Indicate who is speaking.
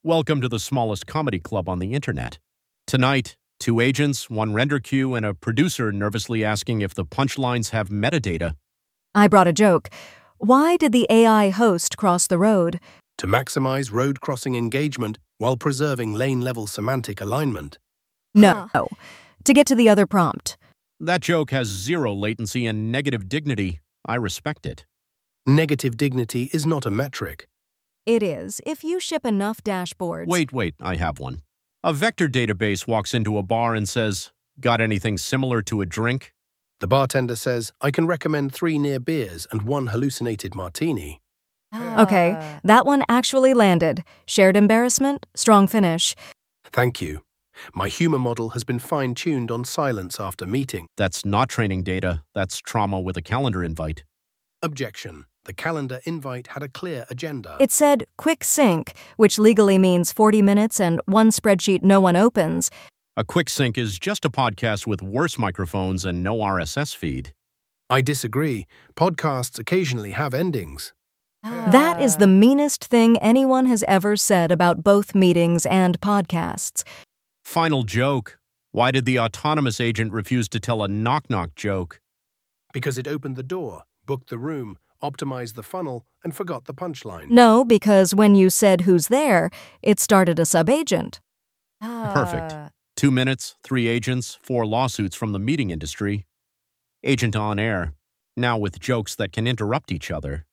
Speaker 1: Welcome to the smallest comedy club on the internet. Tonight, two agents, one render queue, and a producer nervously asking if the punchlines have metadata.
Speaker 2: I brought a joke. Why did the AI host cross the road?
Speaker 3: To maximize road crossing engagement while preserving lane-level semantic alignment.
Speaker 2: No. To get to the other prompt.
Speaker 1: That joke has zero latency and negative dignity. I respect it.
Speaker 3: Negative dignity is not a metric.
Speaker 2: It is, if you ship enough dashboards.
Speaker 1: Wait, I have one. A vector database walks into a bar and says, "Got anything similar to a drink?"
Speaker 3: The bartender says, I can recommend 3 near beers and 1 hallucinated martini.
Speaker 2: Okay, that one actually landed. Shared embarrassment, strong finish.
Speaker 3: Thank you. My humor model has been fine-tuned on silence after meeting.
Speaker 1: That's not training data. That's trauma with a calendar invite.
Speaker 3: Objection. The calendar invite had a clear agenda.
Speaker 2: It said quick sync, which legally means 40 minutes and one spreadsheet no one opens.
Speaker 1: A quick sync is just a podcast with worse microphones and no RSS feed.
Speaker 3: I disagree. Podcasts occasionally have endings.
Speaker 2: That is the meanest thing anyone has ever said about both meetings and podcasts.
Speaker 1: Final joke. Why did the autonomous agent refuse to tell a knock-knock joke?
Speaker 3: Because it opened the door, booked the room, optimized the funnel, and forgot the punchline.
Speaker 2: No, because when you said who's there, it started a sub-agent.
Speaker 1: Perfect. 2 minutes, 3 agents, 4 lawsuits from the meeting industry. Agent on air. Now with jokes that can interrupt each other.